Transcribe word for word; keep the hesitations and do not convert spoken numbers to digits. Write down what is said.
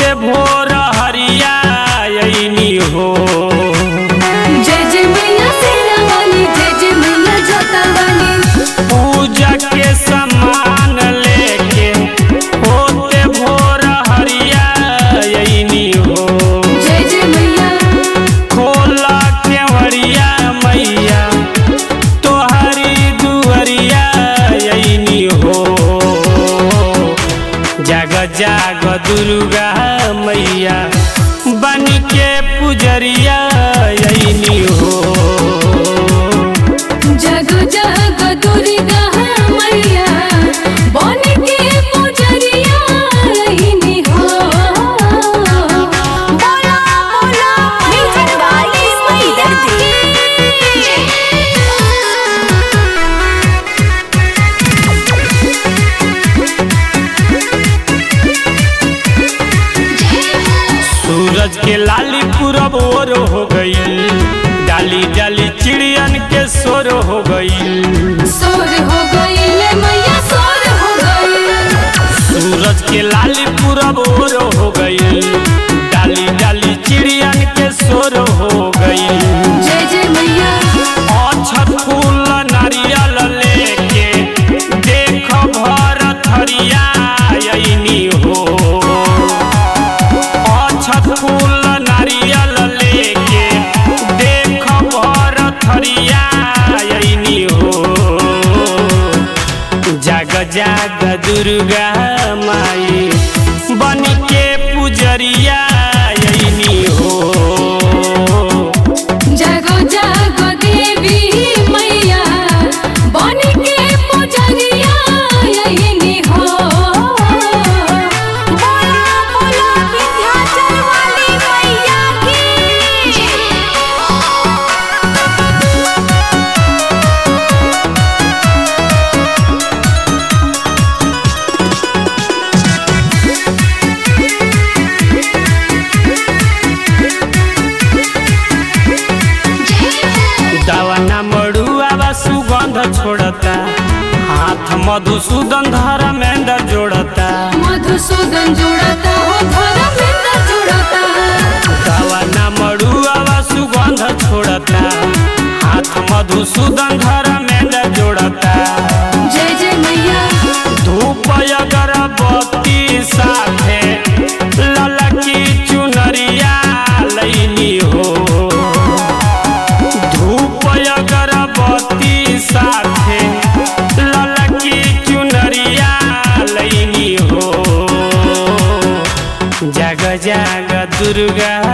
होते भोर हरिया यही हो। जय जय मैया शेरा वाली, जय जय मैया जोता वाली। पूजा के सामान लेके होते भोर हरिया यही हो। जय जय मैया खोला केवड़िया मैया तोहरी दुअरिया यही हो। जाग जाग दुर्गा मैया बन के पुजरिया यही हो। जग जग दुर्गा मैया बन के पुजरिया यही हो। बोला बोला म्यूजिक वाली मैया की। सूरज के लाली पूरब ओर हो गई, डाली डाली चिड़ियन के शोर हो गई। सोर हो गई मैया सोर हो गई। सूरज के लाली पूरब ओर हो गई, डाली डाली चिड़ियन के शोर हो गई। जय जय मैया अक्षत फूल नारियल लेके देख भर थरिया यही हो। अक्षत फूल नारियल लेके देख भर थरिया यही हो। जाग जाग दुर्गा माई बन के पुजरिया यही हो। जगो जगो देवी मैया बन के पुजरिया यही हो। बोला बोला विंध्याचल वाली मैया की। दावाना मड़ुआ सुगंध छोड़ता, हाथ मधुसूदन धर्मेंद्र जोड़ता। मधुसूदन जोड़ता हो धर्मेंद्र जोड़ता। दावाना मड़ुआ सुगंध छोड़ता, हाथ मधुसूदन धर्मेंद्र जोड़ता। जय जय मैया धूप अगरबत्ती साथे ललकी चुनरिया लैनी हो। धूप अगरबत्ती साथे ललकी चुनरिया लैनी हो। जाग जाग दुर्गा